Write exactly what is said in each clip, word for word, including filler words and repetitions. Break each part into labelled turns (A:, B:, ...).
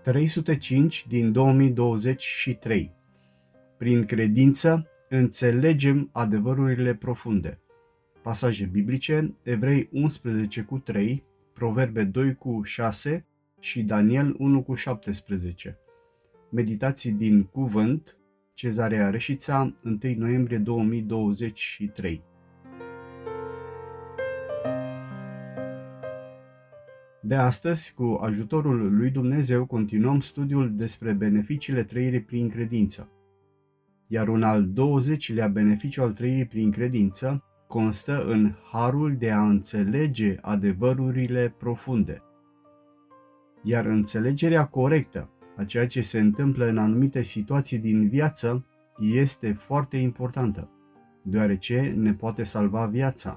A: trei sute cinci din două mii douăzeci și trei. Prin credință înțelegem adevărurile profunde. Pasaje biblice: Evrei unsprezece cu trei, Proverbe doi cu șase și Daniel unu cu șaptesprezece. Meditații din Cuvânt, Cezarea Reșița, întâi noiembrie două mii douăzeci și trei. De astăzi, cu ajutorul lui Dumnezeu, continuăm studiul despre beneficiile trăirii prin credință. Iar un al douăzecilea beneficiu al trăirii prin credință constă în harul de a înțelege adevărurile profunde. Iar înțelegerea corectă a ceea ce se întâmplă în anumite situații din viață este foarte importantă, deoarece ne poate salva viața.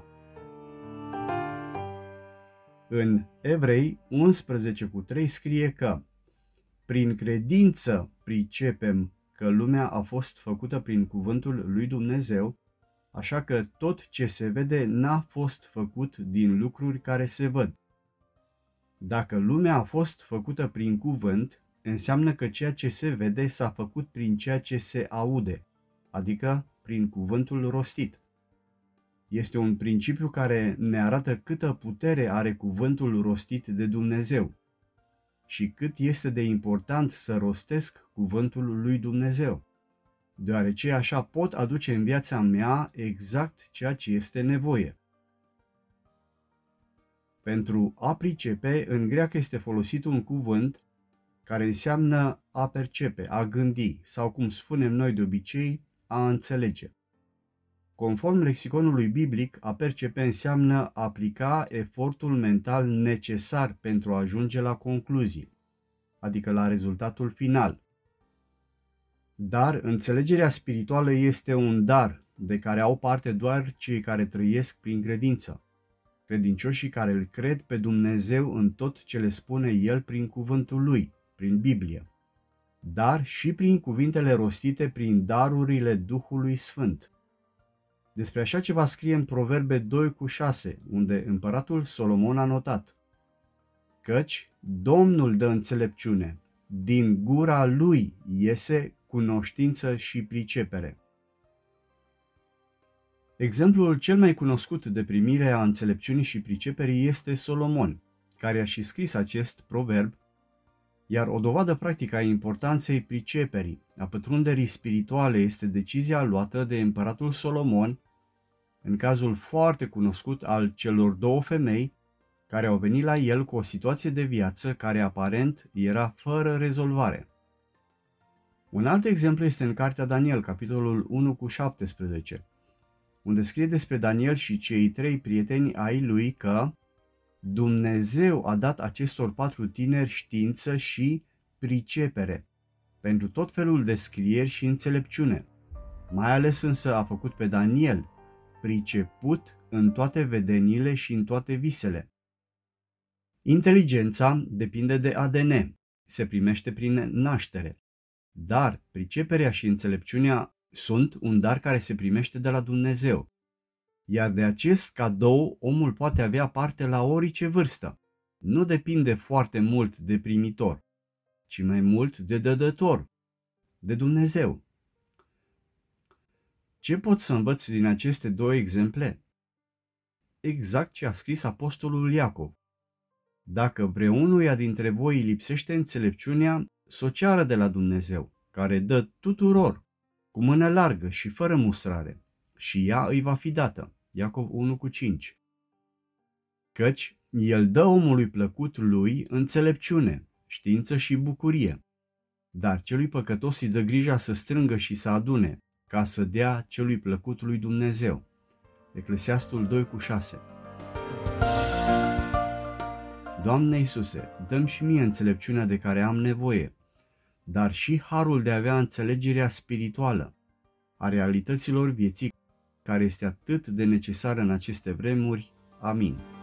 A: În Evrei unsprezece cu trei scrie că prin credință pricepem că lumea a fost făcută prin cuvântul lui Dumnezeu, așa că tot ce se vede n-a fost făcut din lucruri care se văd. Dacă lumea a fost făcută prin cuvânt, înseamnă că ceea ce se vede s-a făcut prin ceea ce se aude, adică prin cuvântul rostit. Este un principiu care ne arată câtă putere are cuvântul rostit de Dumnezeu și cât este de important să rostesc cuvântul lui Dumnezeu, deoarece așa pot aduce în viața mea exact ceea ce este nevoie. Pentru a pricepe, în greacă este folosit un cuvânt care înseamnă a percepe, a gândi sau, cum spunem noi de obicei, a înțelege. Conform lexiconului biblic, a percepe înseamnă a aplica efortul mental necesar pentru a ajunge la concluzii, adică la rezultatul final. Dar înțelegerea spirituală este un dar de care au parte doar cei care trăiesc prin credință, credincioșii care îl cred pe Dumnezeu în tot ce le spune El prin cuvântul Lui, prin Biblie, dar și prin cuvintele rostite prin darurile Duhului Sfânt. Despre așa ceva scrie în Proverbe doi cu șase, unde împăratul Solomon a notat: căci Domnul dă înțelepciune, din gura lui iese cunoștință și pricepere. Exemplul cel mai cunoscut de primire a înțelepciunii și priceperii este Solomon, care a și scris acest proverb, iar o dovadă practică a importanței priceperii, a pătrunderii spirituale, este decizia luată de împăratul Solomon în cazul foarte cunoscut al celor două femei care au venit la el cu o situație de viață care aparent era fără rezolvare. Un alt exemplu este în cartea Daniel, capitolul unu cu șaptesprezece, unde scrie despre Daniel și cei trei prieteni ai lui că Dumnezeu a dat acestor patru tineri știință și pricepere pentru tot felul de scrieri și înțelepciune. Mai ales însă a făcut pe Daniel priceput în toate vedeniile și în toate visele. Inteligența depinde de A D N, se primește prin naștere, dar priceperea și înțelepciunea sunt un dar care se primește de la Dumnezeu, iar de acest cadou omul poate avea parte la orice vârstă. Nu depinde foarte mult de primitor, ci mai mult de dădător, de Dumnezeu. Ce pot să învăț din aceste două exemple? Exact ce a scris apostolul Iacov: dacă vreunuia dintre voi îi lipsește înțelepciunea, s o ceară de la Dumnezeu, care dă tuturor, cu mână largă și fără mustrare, și ea îi va fi dată. Iacov unu cu cinci. Căci El dă omului plăcut lui înțelepciune, știință și bucurie, dar celui păcătos îi dă grija să strângă și să adune, ca să dea celui plăcut lui Dumnezeu. Eclesiastul doi cu șase. Doamne Iisuse, dă-mi și mie înțelepciunea de care am nevoie, dar și harul de a avea înțelegerea spirituală a realităților vieții, care este atât de necesară în aceste vremuri. Amin.